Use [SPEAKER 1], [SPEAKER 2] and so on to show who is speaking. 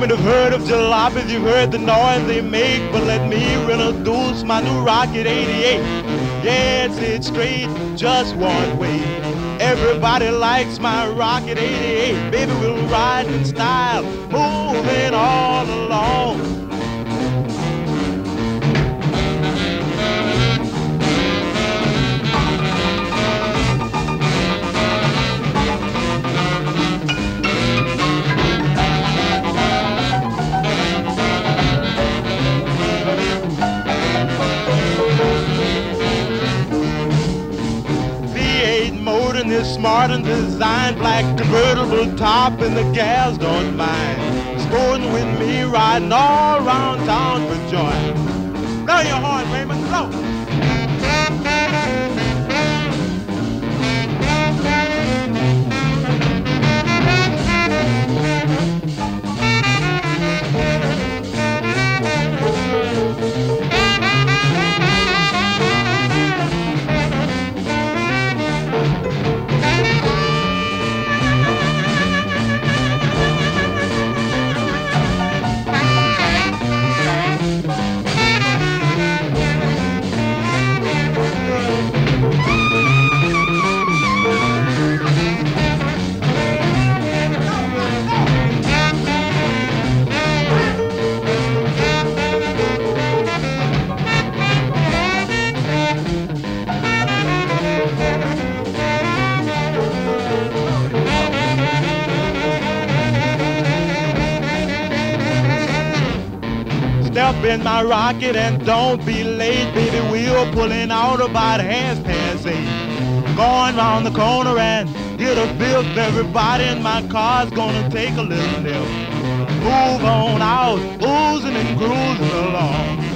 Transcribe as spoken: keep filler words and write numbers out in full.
[SPEAKER 1] Women have heard of jalopies, you've heard the noise they make, but let me introduce my new Rocket eighty-eight. Yes, it's straight, just one way. Everybody likes my Rocket eighty-eight. Baby, we'll ride in style, moving all along. Motor is smart and designed, black convertible top, and the gals don't mind. Sporting with me, riding all around town for joy. Blow your horn, Raymond, blow. Step in my Rocket and don't be late, baby. We're pulling out about half past eight. Going round the corner and hit a bill. Everybody in my car's gonna take a little nip. Move on out, oozing and cruising along.